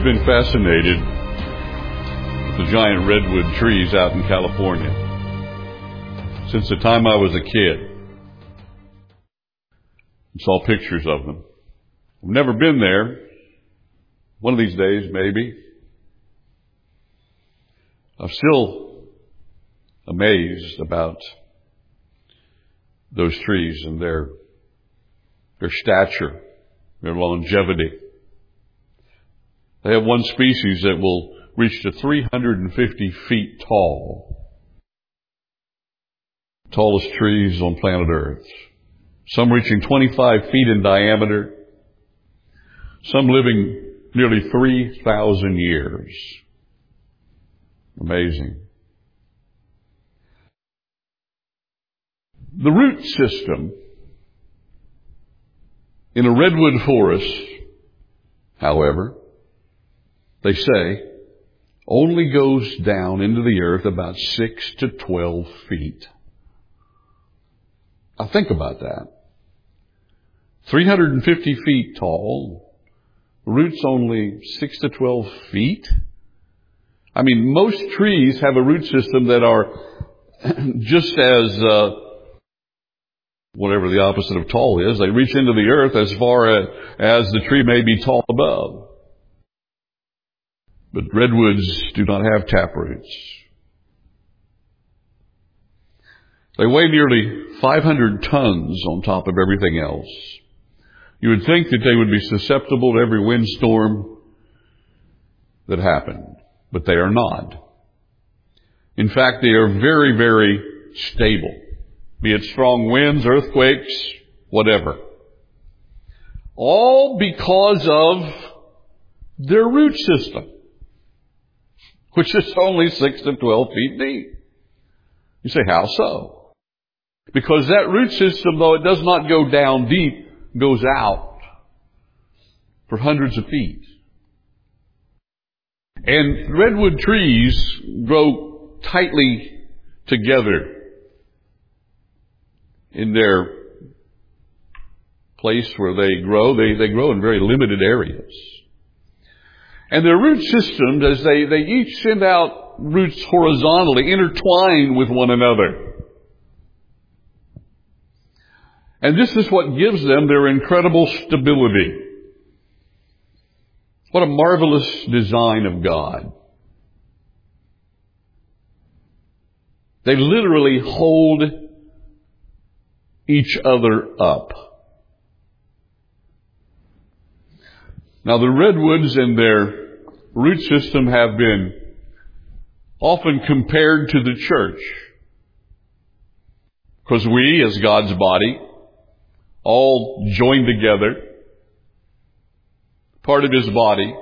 been fascinated with the giant redwood trees out in California since the time I was a kid and saw pictures of them. I've never been there. One of these days, maybe. I'm still amazed about those trees and their stature, their longevity. They have one species that will reach to 350 feet tall. Tallest trees on planet Earth. Some reaching 25 feet in diameter. Some living nearly 3,000 years. Amazing. The root system in a redwood forest, however, they say, only goes down into the earth about 6 to 12 feet. Now think about that. 350 feet tall, roots only 6 to 12 feet. I mean, most trees have a root system that are just as, whatever the opposite of tall is, they reach into the earth as far as the tree may be tall above. But redwoods do not have taproots. They weigh nearly 500 tons on top of everything else. You would think that they would be susceptible to every windstorm that happened, but they are not. In fact, they are very, very stable, be it strong winds, earthquakes, whatever. All because of their root system, which is only 6 to 12 feet deep. You say, how so? Because that root system, though it does not go down deep, goes out for hundreds of feet. And redwood trees grow tightly together in their place where they grow. They grow in very limited areas. And their root systems, as they each send out roots horizontally, intertwine with one another. And this is what gives them their incredible stability. What a marvelous design of God. They literally hold each other up. Now, the redwoods and their root system have been often compared to the church. Because we, as God's body, all joined together, part of His body,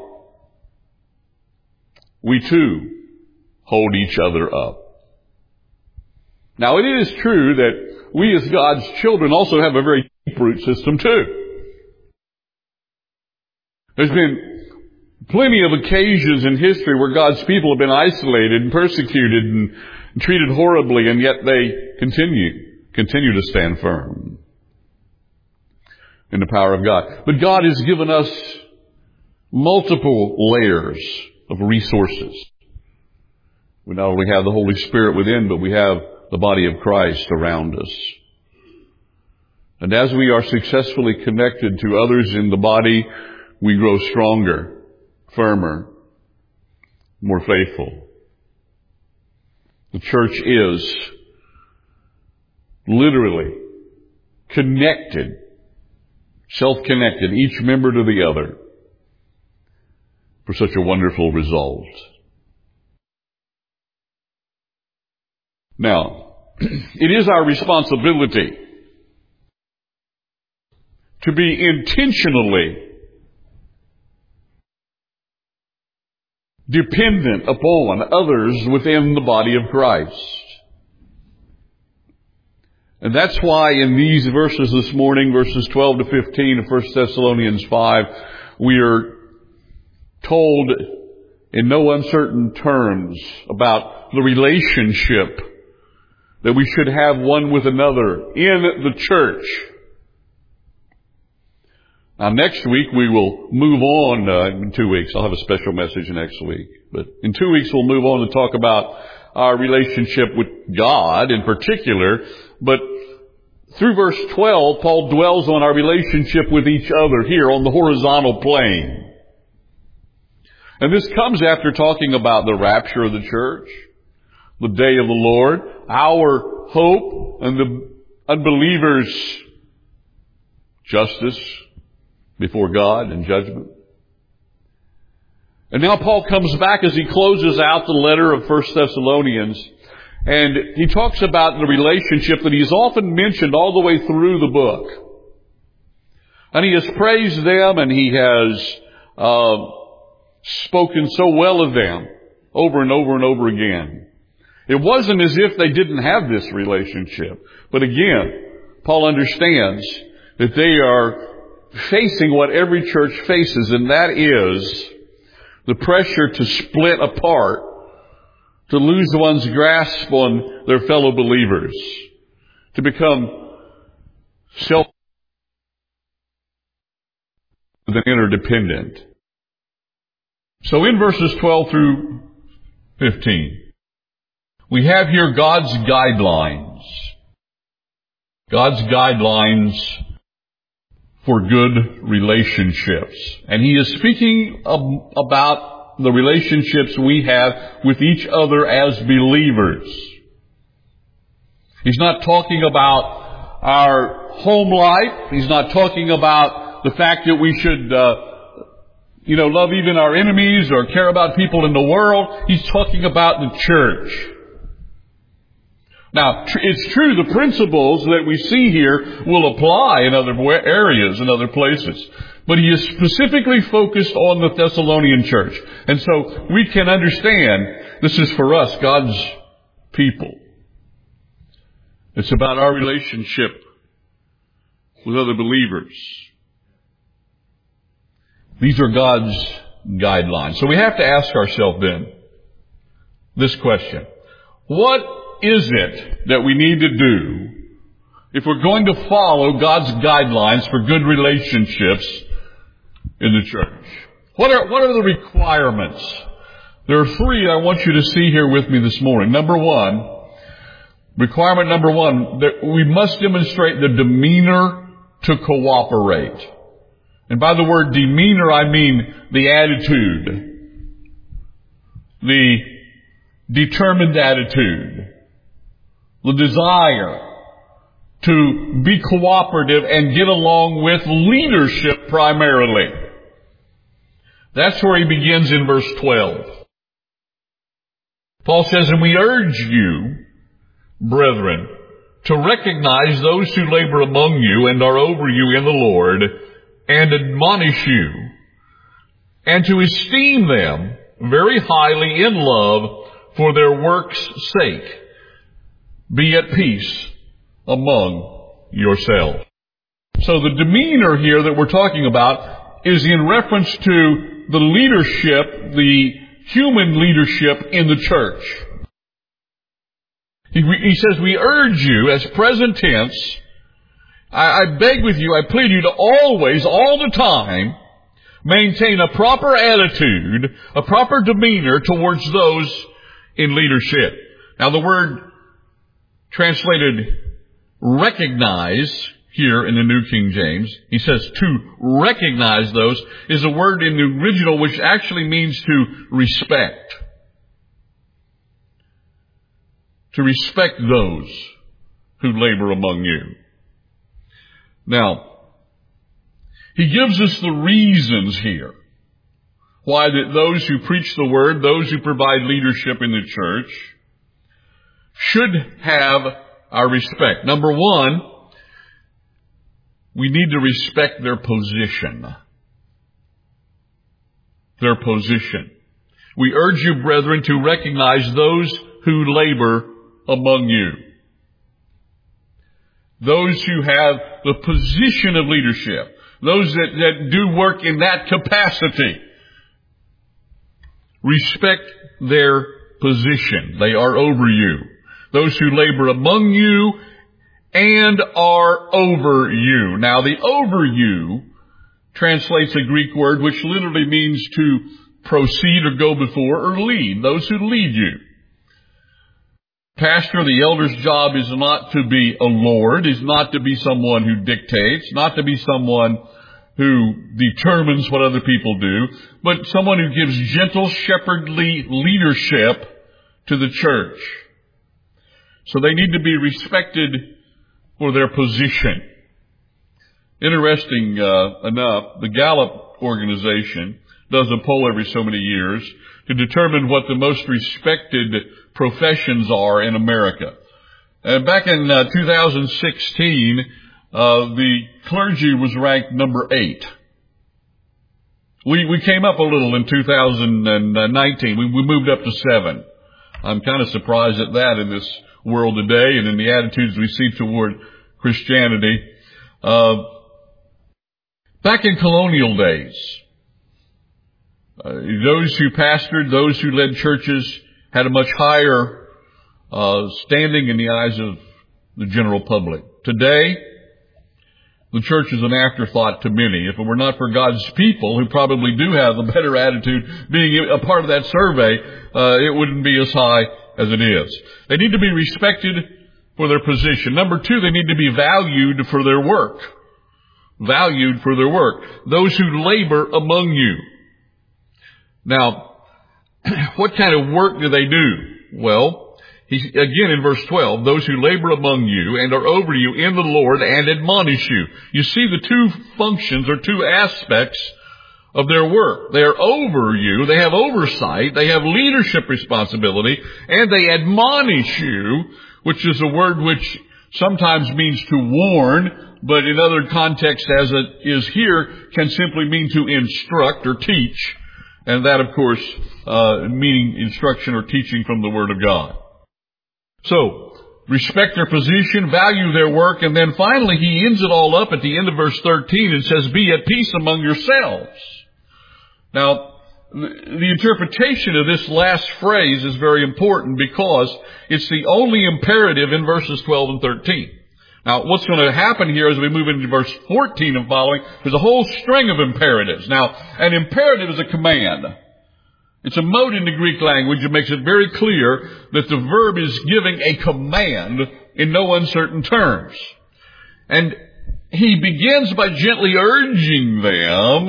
we too hold each other up. Now, it is true that we as God's children also have a very deep root system too. There's been plenty of occasions in history where God's people have been isolated and persecuted and treated horribly, and yet they continue to stand firm in the power of God. But God has given us multiple layers of resources. We not only have the Holy Spirit within, but we have the body of Christ around us. And as we are successfully connected to others in the body, we grow stronger, firmer, more faithful. The church is literally connected, self-connected, each member to the other, for such a wonderful result. Now, it is our responsibility to be intentionally dependent upon others within the body of Christ. And that's why in these verses this morning, verses 12 to 15 of 1 Thessalonians 5, we are told in no uncertain terms about the relationship that we should have one with another in the church. Now next week we will move on, in 2 weeks. I'll have a special message next week. But in 2 weeks we'll move on to talk about our relationship with God in particular. But through verse 12, Paul dwells on our relationship with each other here on the horizontal plane. And this comes after talking about the rapture of the church, the day of the Lord, our hope, and the unbelievers' justice before God and judgment. And now Paul comes back as he closes out the letter of 1 Thessalonians, and he talks about the relationship that he's often mentioned all the way through the book. And he has praised them, and he has spoken so well of them over and over and over again. It wasn't as if they didn't have this relationship. But again, Paul understands that they are facing what every church faces, and that is the pressure to split apart, to lose one's grasp on their fellow believers, to become interdependent. So in verses 12 through 15, we have here God's guidelines. God's guidelines for good relationships. And he is speaking about the relationships we have with each other as believers. He's not talking about our home life. He's not talking about the fact that we should, love even our enemies or care about people in the world. He's talking about the church. Now, it's true the principles that we see here will apply in other areas and other places. But he is specifically focused on the Thessalonian church. And so we can understand this is for us, God's people. It's about our relationship with other believers. These are God's guidelines. So we have to ask ourselves then this question. What is it that we need to do if we're going to follow God's guidelines for good relationships in the church? What are the requirements? There are three I want you to see here with me this morning. Requirement number one, that we must demonstrate the demeanor to cooperate. And by the word demeanor, I mean the attitude, the determined attitude, the desire to be cooperative and get along with leadership primarily. That's where he begins in verse 12. Paul says, and we urge you, brethren, to recognize those who labor among you and are over you in the Lord, and admonish you, and to esteem them very highly in love for their work's sake. Be at peace among yourselves. So the demeanor here that we're talking about is in reference to the leadership, the human leadership in the church. He says, we urge you, as present tense, I beg with you, I plead you to always, all the time, maintain a proper attitude, a proper demeanor towards those in leadership. Now the word translated recognize here in the New King James, he says to recognize those, is a word in the original which actually means to respect. To respect those who labor among you. Now, he gives us the reasons here why that those who preach the word, those who provide leadership in the church, should have our respect. Number one, we need to respect their position. Their position. We urge you, brethren, to recognize those who labor among you. Those who have the position of leadership. Those that do work in that capacity. Respect their position. They are over you. Those who labor among you and are over you. Now the over you translates a Greek word which literally means to proceed or go before or lead, those who lead you. Pastor, the elder's job is not to be a lord, is not to be someone who dictates, not to be someone who determines what other people do, but someone who gives gentle shepherdly leadership to the church. So they need to be respected for their position. Interesting enough, the Gallup organization does a poll every so many years to determine what the most respected professions are in America. And back in 2016, the clergy was ranked number 8. We came up a little in 2019. We moved up to 7. I'm kind of surprised at that in this world today and in the attitudes we see toward Christianity. Back in colonial days, those who pastored, those who led churches had a much higher standing in the eyes of the general public. Today, the church is an afterthought to many. If it were not for God's people, who probably do have a better attitude, being a part of that survey, it wouldn't be as high as it is. They need to be respected for their position. Number 2, they need to be valued for their work. Valued for their work. Those who labor among you. Now, what kind of work do they do? Well, again in verse 12, those who labor among you and are over you in the Lord and admonish you. You see the two functions or two aspects of their work. They are over you, they have oversight, they have leadership responsibility, and they admonish you, which is a word which sometimes means to warn, but in other contexts, as it is here, can simply mean to instruct or teach. And that, of course, meaning instruction or teaching from the Word of God. So, respect their position, value their work, and then finally he ends it all up at the end of verse 13 and says, be at peace among yourselves. Now, the interpretation of this last phrase is very important because it's the only imperative in verses 12 and 13. Now, what's going to happen here as we move into verse 14 and following, there's a whole string of imperatives. Now, an imperative is a command. It's a mode in the Greek language that makes it very clear that the verb is giving a command in no uncertain terms. And he begins by gently urging them,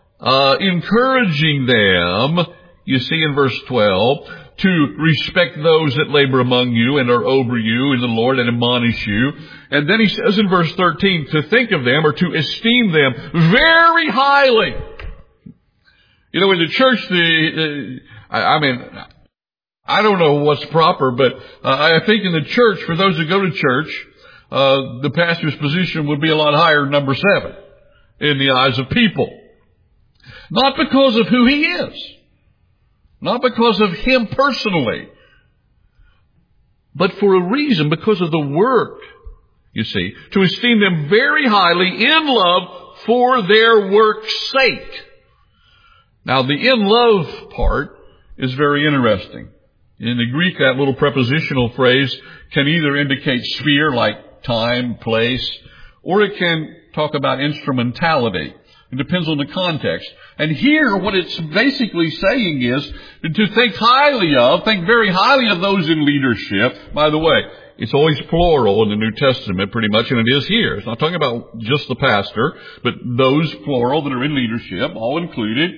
encouraging them, you see in verse 12, to respect those that labor among you and are over you in the Lord and admonish you. And then he says in verse 13, to think of them or to esteem them very highly. You know, in the church, I don't know what's proper, but I think in the church, for those who go to church, the pastor's position would be a lot higher than number 7 in the eyes of people. Not because of who he is. Not because of him personally. But for a reason, because of the work, you see. To esteem them very highly in love for their work's sake. Now, the in love part is very interesting. In the Greek, that little prepositional phrase can either indicate sphere, like time, place, or it can talk about instrumentality. It depends on the context. And here, what it's basically saying is to think highly of, think very highly of those in leadership. By the way, it's always plural in the New Testament, pretty much, and it is here. It's not talking about just the pastor, but those plural that are in leadership, all included.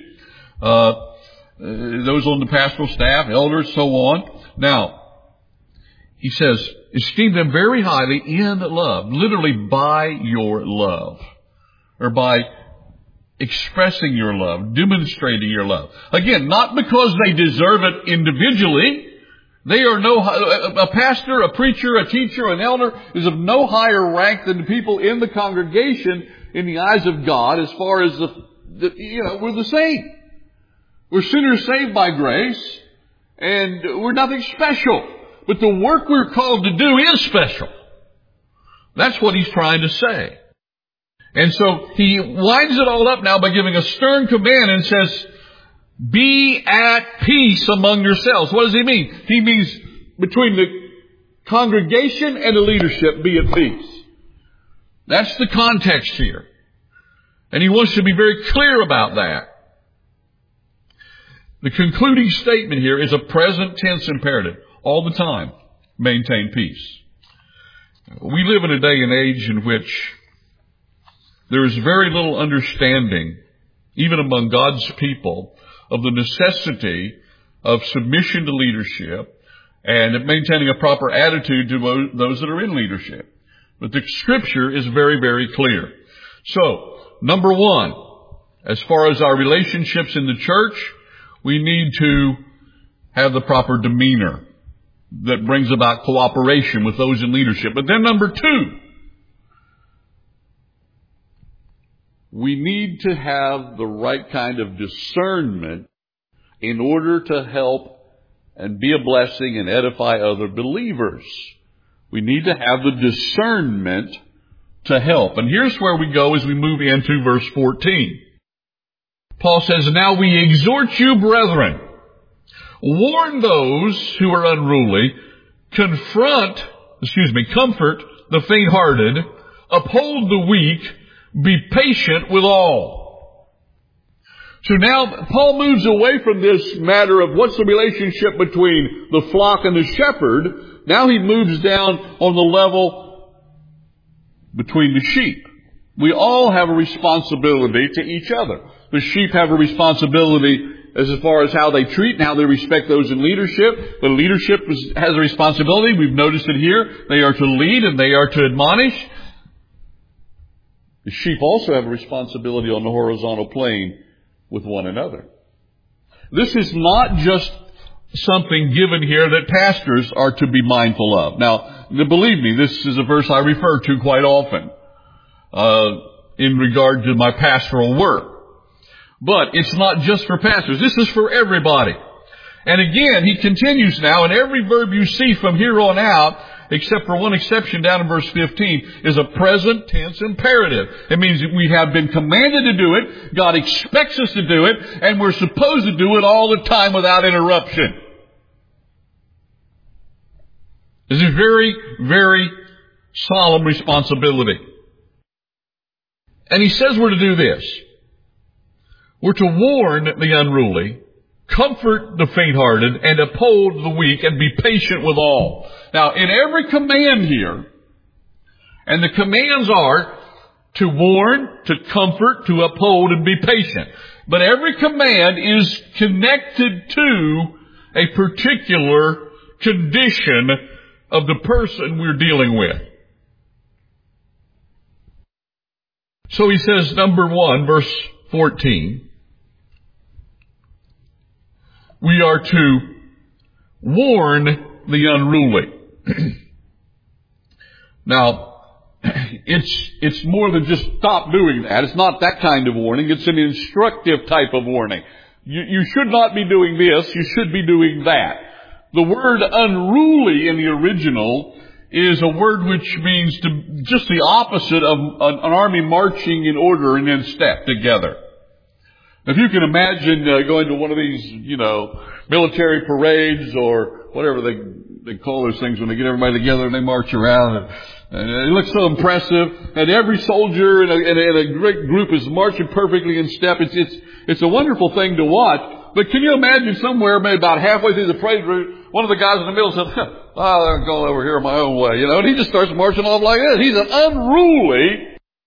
Those on the pastoral staff, elders, so on. Now, he says, esteem them very highly in love, literally by your love, or by expressing your love, demonstrating your love. Again, not because they deserve it individually. They are a pastor, a preacher, a teacher, an elder is of no higher rank than the people in the congregation in the eyes of God as far as we're the same. We're sinners saved by grace, and we're nothing special. But the work we're called to do is special. That's what he's trying to say. And so he winds it all up now by giving a stern command and says, be at peace among yourselves. What does he mean? He means between the congregation and the leadership, be at peace. That's the context here. And he wants to be very clear about that. The concluding statement here is a present tense imperative. All the time, maintain peace. We live in a day and age in which there is very little understanding, even among God's people, of the necessity of submission to leadership and of maintaining a proper attitude to those that are in leadership. But the Scripture is very, very clear. So, number one, as far as our relationships in the church, we need to have the proper demeanor that brings about cooperation with those in leadership. But then number two, we need to have the right kind of discernment in order to help and be a blessing and edify other believers. We need to have the discernment to help. And here's where we go as we move into verse 14. Paul says, "Now we exhort you, brethren, warn those who are unruly, comfort the faint-hearted, uphold the weak, be patient with all." So now Paul moves away from this matter of what's the relationship between the flock and the shepherd. Now he moves down on the level between the sheep. We all have a responsibility to each other. The sheep have a responsibility as far as how they treat and how they respect those in leadership. The leadership has a responsibility. We've noticed it here. They are to lead and they are to admonish. The sheep also have a responsibility on the horizontal plane with one another. This is not just something given here that pastors are to be mindful of. Now, believe me, this is a verse I refer to quite often in regard to my pastoral work. But it's not just for pastors. This is for everybody. And again, he continues now, and every verb you see from here on out, except for one exception down in verse 15, is a present tense imperative. It means that we have been commanded to do it, God expects us to do it, and we're supposed to do it all the time without interruption. This is a very, very solemn responsibility. And he says we're to do this. We're to warn the unruly, comfort the faint-hearted, and uphold the weak, and be patient with all. Now, in every command here, and the commands are to warn, to comfort, to uphold, and be patient. But every command is connected to a particular condition of the person we're dealing with. So he says, number 1, verse 14, we are to warn the unruly. Now, it's more than just stop doing that. It's not that kind of warning. It's an instructive type of warning. You should not be doing this. You should be doing that. The word unruly in the original is a word which means just the opposite of an army marching in order and in step together. If you can imagine going to one of these, military parades or whatever they call those things when they get everybody together and they march around, and it looks so impressive, and every soldier in a great group is marching perfectly in step. It's a wonderful thing to watch. But can you imagine somewhere, maybe about halfway through the parade route, one of the guys in the middle says, I'm going over here my own way, and he just starts marching off like this. He's an unruly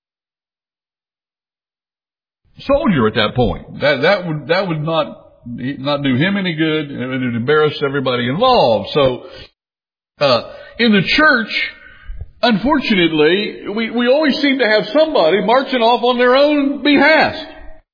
soldier at that point. That would not do him any good, and it would embarrass everybody involved. So, in the church, unfortunately, we always seem to have somebody marching off on their own behalf.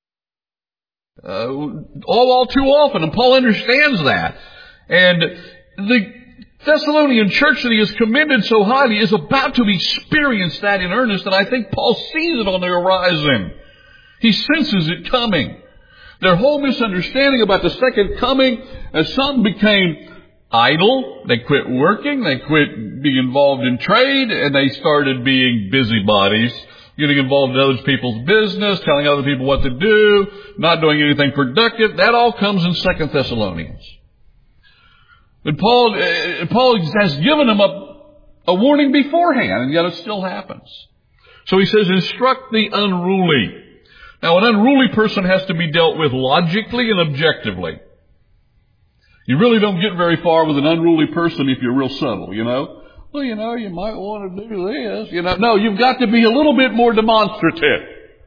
All too often, and Paul understands that. And the Thessalonian church that he has commended so highly is about to experience that in earnest, and I think Paul sees it on the horizon. He senses it coming. Their whole misunderstanding about the second coming, as some became idle, they quit working, they quit being involved in trade, and they started being busybodies, getting involved in other people's business, telling other people what to do, not doing anything productive. That all comes in 2 Thessalonians. But Paul has given them a warning beforehand, and yet it still happens. So he says, instruct the unruly. Now, an unruly person has to be dealt with logically and objectively. You really don't get very far with an unruly person if you're real subtle, you know. Well, you know, you might want to do this, you know. No, you've got to be a little bit more demonstrative.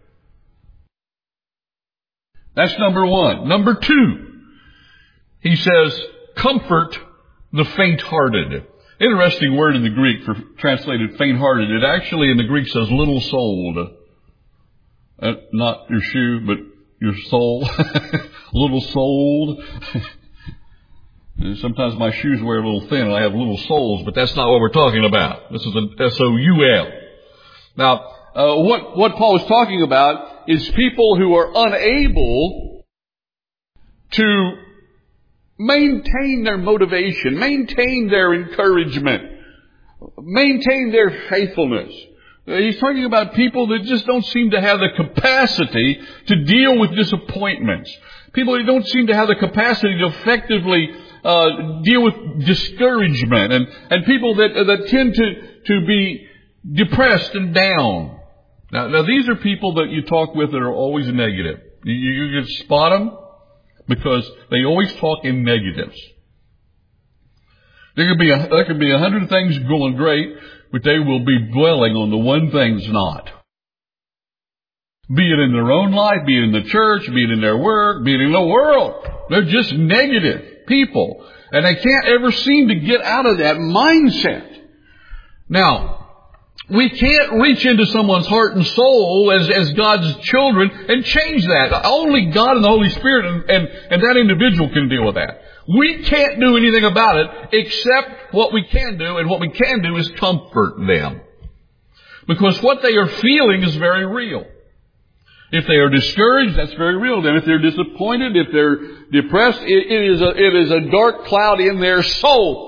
That's number one. Number two, he says, comfort the faint-hearted. Interesting word in the Greek for translated faint-hearted. It actually in the Greek says little-souled. Not your shoe, but your soul. Little-souled. Sometimes my shoes wear a little thin and I have little soles, but that's not what we're talking about. This is an S-O-U-L. Now, what Paul is talking about is people who are unable to maintain their motivation, maintain their encouragement, maintain their faithfulness. He's talking about people that just don't seem to have the capacity to deal with disappointments. People who don't seem to have the capacity to effectively deal with discouragement, and people that tend to be depressed and down. Now these are people that you talk with that are always negative. You can spot them because they always talk in negatives. There could be 100 things going great, but they will be dwelling on the one thing's not. Be it in their own life, be it in the church, be it in their work, be it in the world. They're just negative people. And they can't ever seem to get out of that mindset. Now, we can't reach into someone's heart and soul as God's children and change that. Only God and the Holy Spirit and that individual can deal with that. We can't do anything about it except what we can do, and what we can do is comfort them. Because what they are feeling is very real. If they are discouraged, that's very real. Then if they're disappointed, if they're depressed, it is a dark cloud in their soul.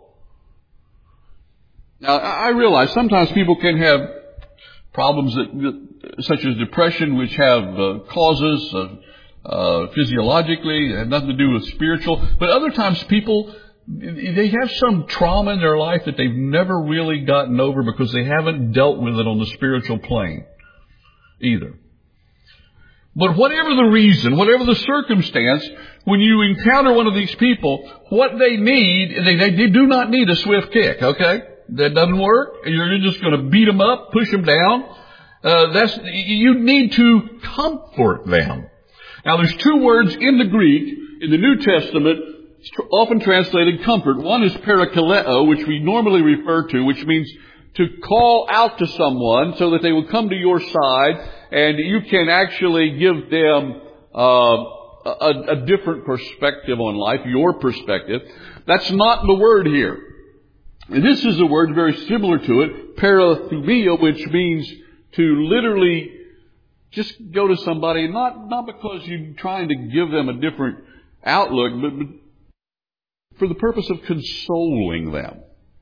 Now, I realize sometimes people can have problems such as depression, which have causes physiologically, have nothing to do with spiritual. But other times people, they have some trauma in their life that they've never really gotten over because they haven't dealt with it on the spiritual plane either. But whatever the reason, whatever the circumstance, when you encounter one of these people, what they need, they do not need a swift kick, okay? That doesn't work. You're just going to beat them up, push them down. You need to comfort them. Now there's two words in the Greek, in the New Testament, often translated comfort. One is parakaleo, which we normally refer to, which means to call out to someone so that they will come to your side and you can actually give them a different perspective on life, your perspective. That's not the word here. And this is a word very similar to it, parathumia, which means to literally just go to somebody, not because you're trying to give them a different outlook, but for the purpose of consoling them.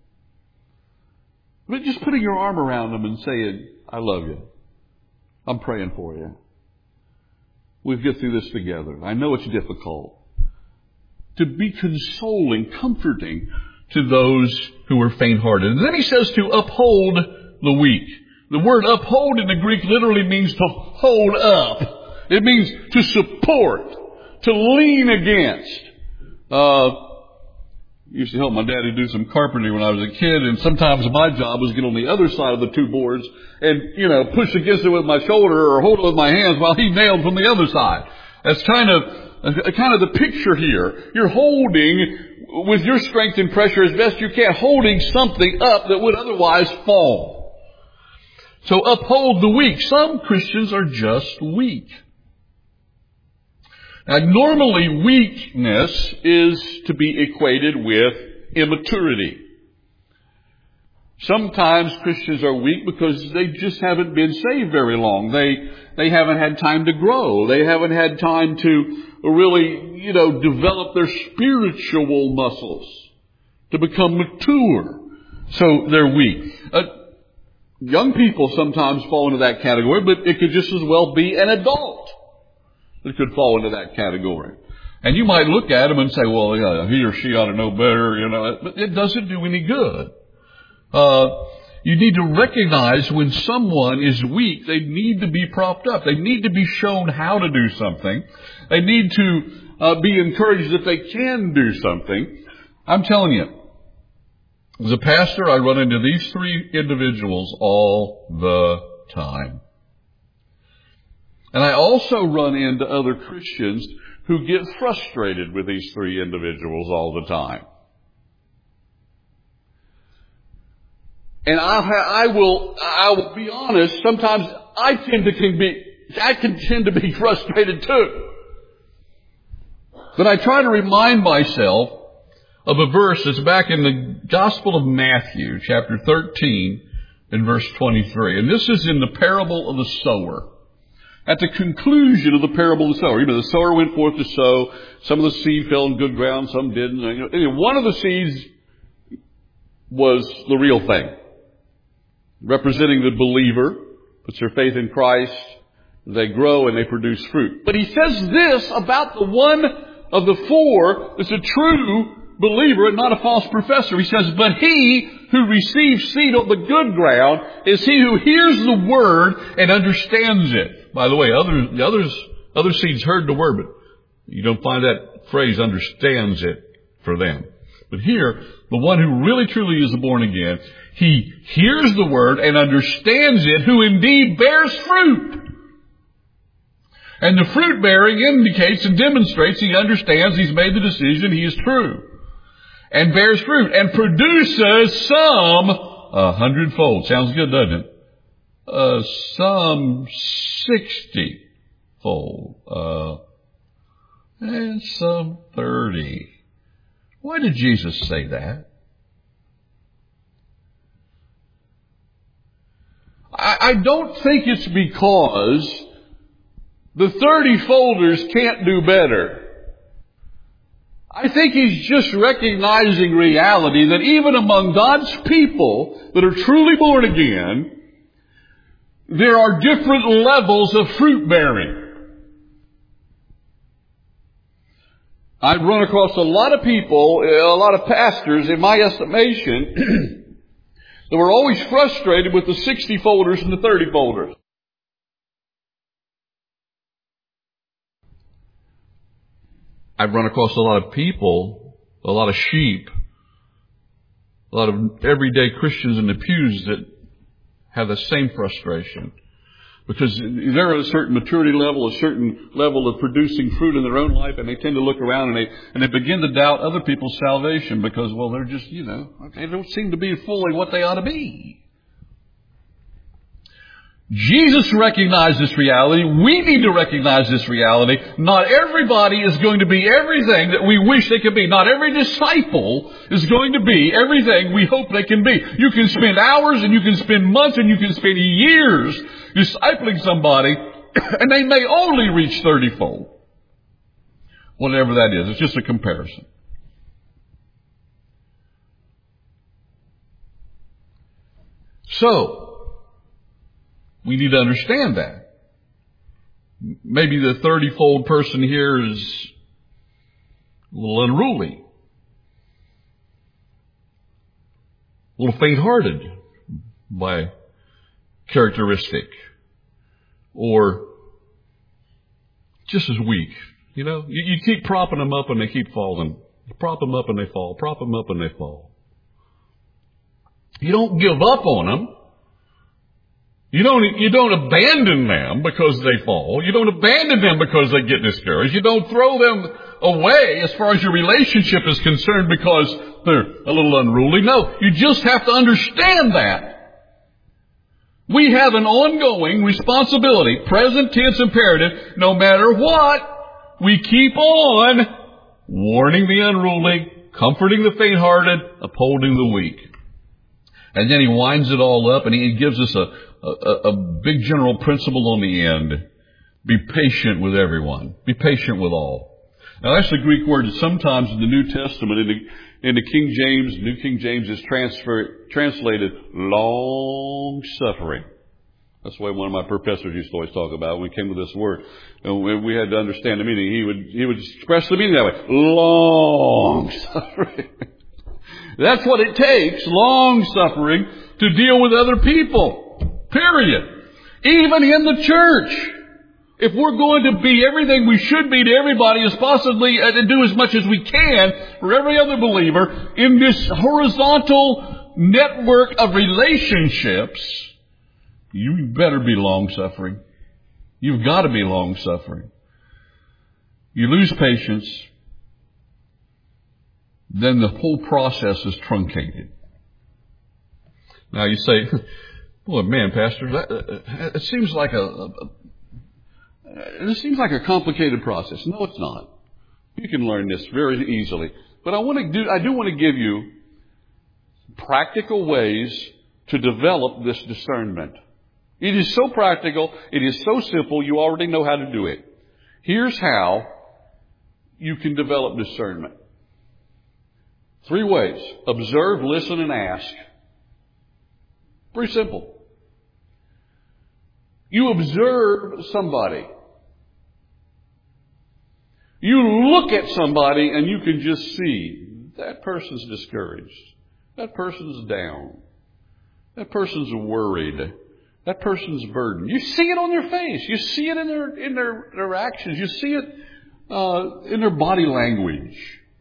But just putting your arm around them and saying, I love you. I'm praying for you. We'll get through this together. I know it's difficult. To be consoling, comforting to those who are faint-hearted. And then he says to uphold the weak. The word uphold in the Greek literally means to hold up. It means to support, to lean against. Used to help my daddy do some carpentry when I was a kid, and sometimes my job was to get on the other side of the two boards and, push against it with my shoulder or hold it with my hands while he nailed from the other side. That's kind of the picture here. You're holding with your strength and pressure as best you can, holding something up that would otherwise fall. So uphold the weak. Some Christians are just weak. Now, normally weakness is to be equated with immaturity. Sometimes Christians are weak because they just haven't been saved very long. They haven't had time to grow. They haven't had time to really, develop their spiritual muscles to become mature. So they're weak. Young people sometimes fall into that category, but it could just as well be an adult that could fall into that category. And you might look at them and say, well, he or she ought to know better, but it doesn't do any good. You need to recognize when someone is weak, they need to be propped up. They need to be shown how to do something. They need to be encouraged that they can do something. I'm telling you, as a pastor, I run into these three individuals all the time. And I also run into other Christians who get frustrated with these three individuals all the time. And I will be honest, sometimes I can tend to be frustrated too. But I try to remind myself of a verse that's back in the Gospel of Matthew, chapter 13, and verse 23. And this is in the parable of the sower. At the conclusion of the parable of the sower. The sower went forth to sow. Some of the seed fell in good ground, some didn't. One of the seeds was the real thing, representing the believer, puts their faith in Christ, they grow and they produce fruit. But he says this about the one of the four that's a true believer and not a false professor. He says, but he who receives seed on the good ground is he who hears the word and understands it. By the way, other seeds heard the word, but you don't find that phrase understands it for them. But here, the one who really truly is born again, he hears the word and understands it, who indeed bears fruit. And the fruit bearing indicates and demonstrates he understands, he's made the decision, he is true. And bears fruit and produces some 100-fold. Sounds good, doesn't it? Some 60-fold. And some 30. Why did Jesus say that? I don't think it's because the 30-folders can't do better. I think he's just recognizing reality that even among God's people that are truly born again, there are different levels of fruit bearing. I've run across a lot of people, a lot of pastors, in my estimation, that were always frustrated with the 60-folders and the 30-folders. I've run across a lot of people, a lot of sheep, a lot of everyday Christians in the pews that have the same frustration. Because they're at a certain maturity level, a certain level of producing fruit in their own life, and they tend to look around and they begin to doubt other people's salvation because, well, they're just, they don't seem to be fully what they ought to be. Jesus recognized this reality. We need to recognize this reality. Not everybody is going to be everything that we wish they could be. Not every disciple is going to be everything we hope they can be. You can spend hours and you can spend months and you can spend years discipling somebody and they may only reach 30-fold. Whatever that is. It's just a comparison. So, we need to understand that. Maybe the 30-fold person here is a little unruly, a little faint-hearted by characteristic, or just as weak. You keep propping them up and they keep falling. You prop them up and they fall. Prop them up and they fall. You don't give up on them. You don't abandon them because they fall. You don't abandon them because they get discouraged. You don't throw them away as far as your relationship is concerned because they're a little unruly. No, you just have to understand that. We have an ongoing responsibility, present tense imperative, no matter what, we keep on warning the unruly, comforting the faint-hearted, upholding the weak. And then he winds it all up and he gives us a big general principle on the end. Be patient with everyone. Be patient with all. Now that's the Greek word that sometimes in the New Testament, in the King James, New King James is translated long suffering. That's the way one of my professors used to always talk about when we came with this word. And we had to understand the meaning. He would express the meaning that way. Long suffering. That's what it takes, long suffering, to deal with other people. Period. Even in the church. If we're going to be everything we should be to everybody as possibly, and do as much as we can for every other believer in this horizontal network of relationships, you better be long-suffering. You've got to be long-suffering. You lose patience, then the whole process is truncated. Now you say, boy, man, Pastor, it seems like it seems like a complicated process. No, it's not. You can learn this very easily. But I do want to give you practical ways to develop this discernment. It is so practical. It is so simple. You already know how to do it. Here's how you can develop discernment. 3 ways. Observe, listen, and ask. Pretty simple. You observe somebody. You look at somebody and you can just see that person's discouraged. That person's down. That person's worried. That person's burdened. You see it on their face. You see it in their actions. You see it in their body language.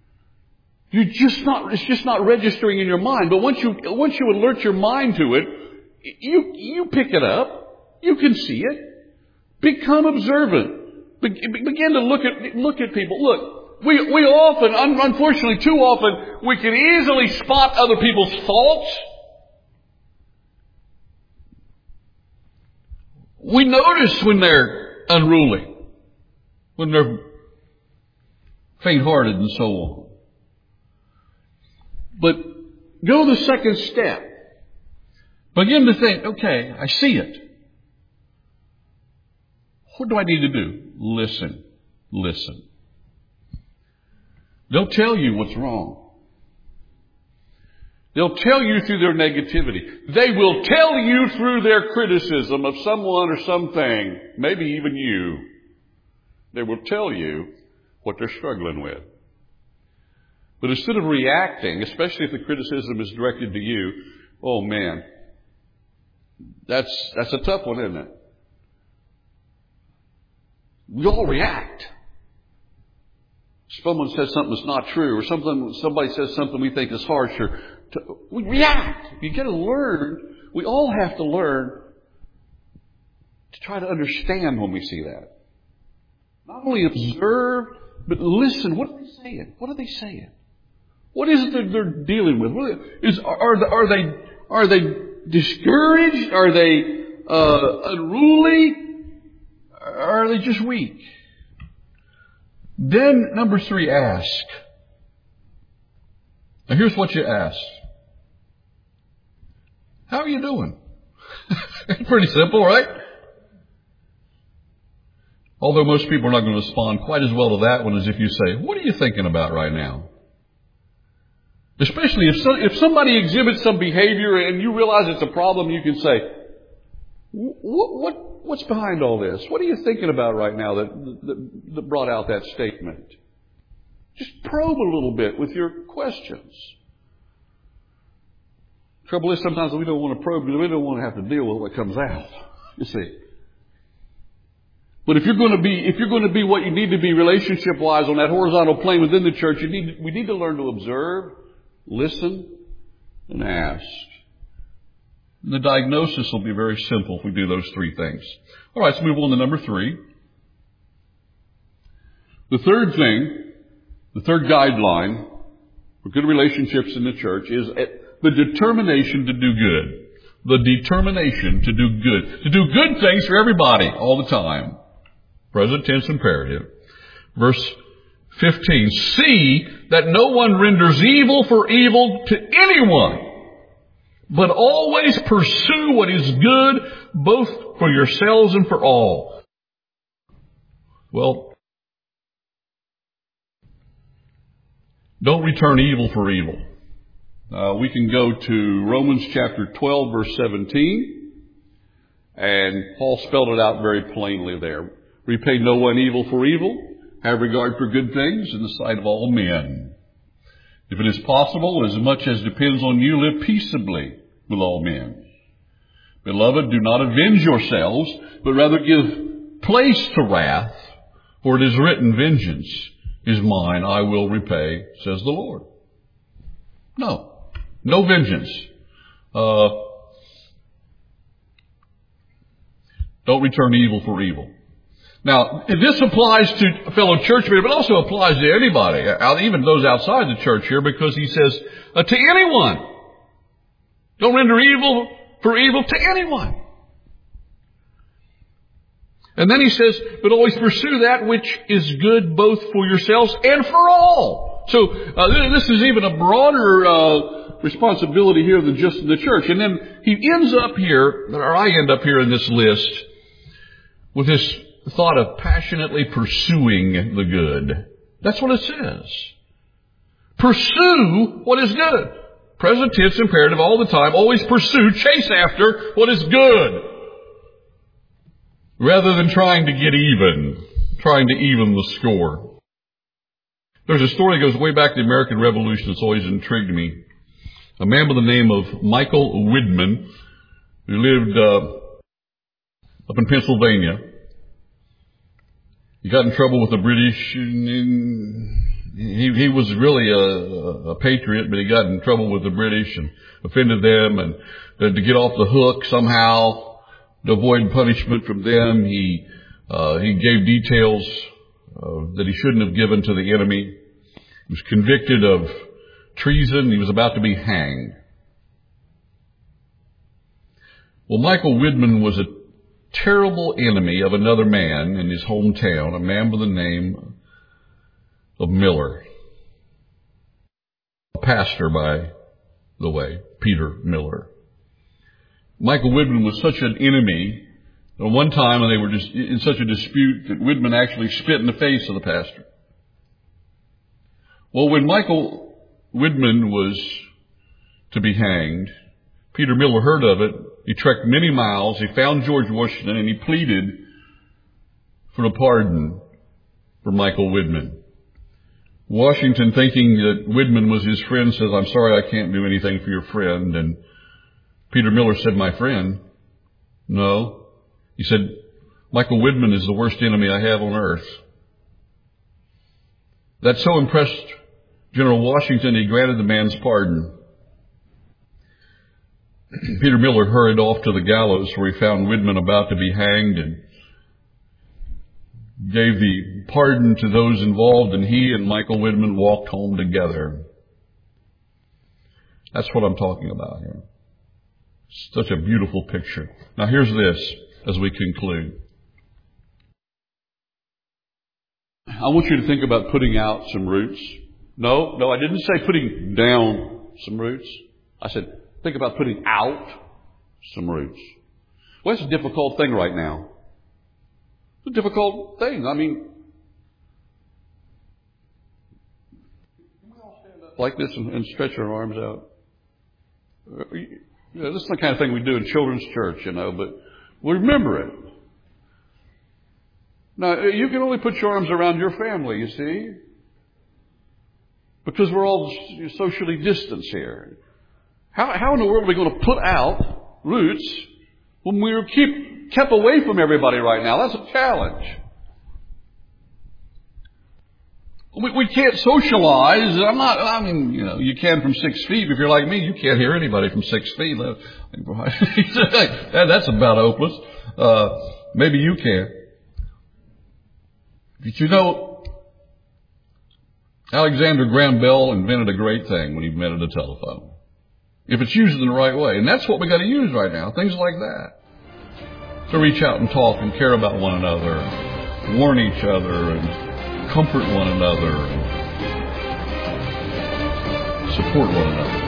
It's just not registering in your mind. But once you alert your mind to it, you pick it up. You can see it. Become observant. Begin to look at people. Look, we often, unfortunately too often, we can easily spot other people's faults. We notice when they're unruly, when they're faint-hearted and so on. But go the second step. Begin to think, okay, I see it. What do I need to do? Listen. Listen. They'll tell you what's wrong. They'll tell you through their negativity. They will tell you through their criticism of someone or something, maybe even you. They will tell you what they're struggling with. But instead of reacting, especially if the criticism is directed to you, oh man, that's a tough one, isn't it? We all react. Someone says something that's not true, or somebody says something we think is harsh, we react. You got to learn. We all have to learn to try to understand when we see that. Not only observe, but listen. What are they saying? What are they saying? What is it that they're dealing with? Are they discouraged? Are they unruly? Or are they just weak? Then, number 3, ask. Now here's what you ask. How are you doing? Pretty simple, right? Although most people are not going to respond quite as well to that one as if you say, what are you thinking about right now? Especially if somebody exhibits some behavior and you realize it's a problem, you can say, what's behind all this? What are you thinking about right now that brought out that statement? Just probe a little bit with your questions. Trouble is sometimes we don't want to probe because we don't want to have to deal with what comes out. You see. But if you're going to be what you need to be relationship-wise on that horizontal plane within the church, we need to learn to observe, listen, and ask. And the diagnosis will be very simple if we do those 3 things. All right, let's move on to number 3. The third thing, the third guideline for good relationships in the church is the determination to do good. The determination to do good. To do good things for everybody all the time. Present tense imperative. Verse 15. See that no one renders evil for evil to anyone, but always pursue what is good, both for yourselves and for all. Well, don't return evil for evil. We can go to Romans chapter 12, verse 17. And Paul spelled it out very plainly there. Repay no one evil for evil. Have regard for good things in the sight of all men. If it is possible, as much as depends on you, live peaceably with all men. Beloved, do not avenge yourselves, but rather give place to wrath, for it is written, vengeance is mine, I will repay, says the Lord. No vengeance. Don't return evil for evil. Now, this applies to fellow church members, but also applies to anybody, even those outside the church here, because he says, to anyone. Don't render evil for evil to anyone. And then he says, but always pursue that which is good both for yourselves and for all. So this is even a broader responsibility here than just the church. And then he ends up here, or I end up here in this list, with this thought of passionately pursuing the good. That's what it says. Pursue what is good. Present tense imperative all the time. Always pursue, chase after what is good. Rather than trying to get even, trying to even the score. There's a story that goes way back to the American Revolution that's always intrigued me. A man by the name of Michael Widman, who lived up in Pennsylvania. He got in trouble with the British. He was really a patriot, but he got in trouble with the British and offended them. And to get off the hook somehow, to avoid punishment from them, he gave details that he shouldn't have given to the enemy. He was convicted of treason. He was about to be hanged. Well, Michael Widman was a terrible enemy of another man in his hometown, a man by the name of Miller. A pastor, by the way, Peter Miller. Michael Widman was such an enemy that one time when they were just in such a dispute that Widman actually spit in the face of the pastor. Well, when Michael Widman was to be hanged, Peter Miller heard of it. He trekked many miles. He found George Washington and he pleaded for a pardon for Michael Widman. Washington, thinking that Widman was his friend, says, I'm sorry, I can't do anything for your friend. And Peter Miller said, my friend? No. He said, Michael Widman is the worst enemy I have on earth. That so impressed General Washington, he granted the man's pardon. Peter Miller hurried off to the gallows where he found Widman about to be hanged and gave the pardon to those involved, and he and Michael Widman walked home together. That's what I'm talking about here. Such a beautiful picture. Now here's this as we conclude. I want you to think about putting out some roots. No, I didn't say putting down some roots. I said think about putting out some roots. Well, that's a difficult thing right now. It's a difficult thing. I mean, can we all stand up like this and stretch our arms out? This is the kind of thing we do in children's church, but we remember it. Now, you can only put your arms around your family, you see, because we're all socially distanced here. How in the world are we going to put out roots when we're kept away from everybody right now? That's a challenge. We can't socialize. You can from 6 feet. If you're like me, you can't hear anybody from 6 feet. That's about hopeless. Maybe you can. But Alexander Graham Bell invented a great thing when he invented a telephone. If it's used in the right way. And that's what we got to use right now. Things like that. To reach out and talk and care about one another, and warn each other, and comfort one another, and support one another.